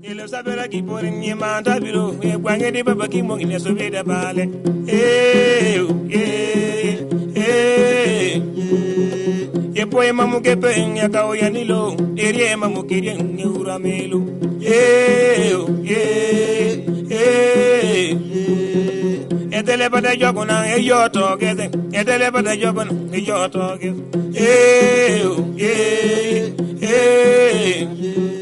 Y lo sabe la que por ni manda biro, e guange de baba ki mo ine so be da bale. Eh, ye poe mamu ke pe nya ka o yanilo, eri mamu ke ri nya uramelo. Etele bada jogona e yo to geze, etele bada jogona e yo to geze.